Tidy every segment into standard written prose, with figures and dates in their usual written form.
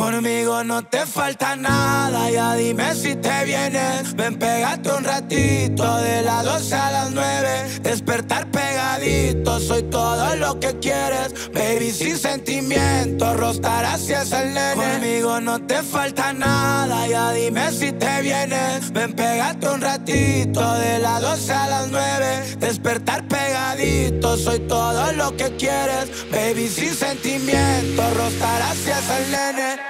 Conmigo no te falta nada, ya dime si te vienes. Ven, pégate un ratito, de las 12 a las 9. Despertar pegadito, soy todo lo que quieres. Baby, sin sentimiento, rostar así es el nene. Conmigo no te falta nada, ya dime si te vienes. Ven, pégate un ratito, de las 12 a las 9. Despertar pegadito, soy todo lo que quieres. Baby, sin sentimiento, rostar así es el nene.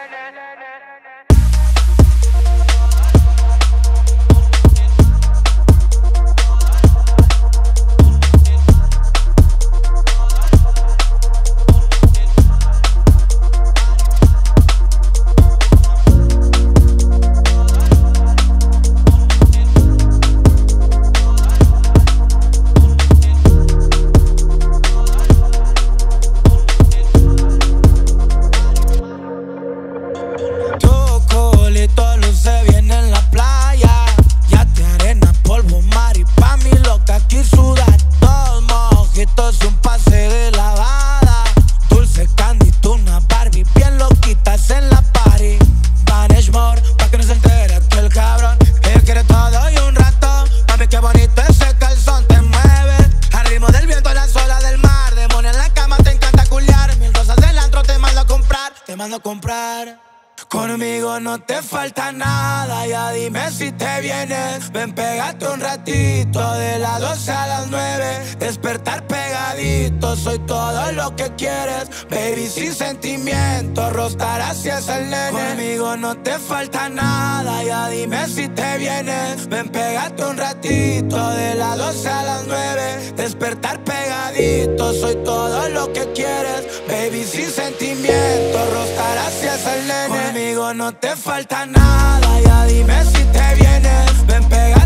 Te mando a comprar. Conmigo no te falta nada, ya dime si te vienes. Ven, pégate un ratito, de las 12 a las 9. Despertar pegadito, soy todo lo que quieres. Baby, sin sentimiento, rostar así es el nene. Conmigo no te falta nada, ya dime si te vienes. Ven, pégate un ratito, de las 12 a las 9. Despertar pegadito, soy todo lo que quieres. Baby, sin sentimiento, rostar así es el nene. Conmigo no te falta nada, ya dime si te vienes. Ven, pégate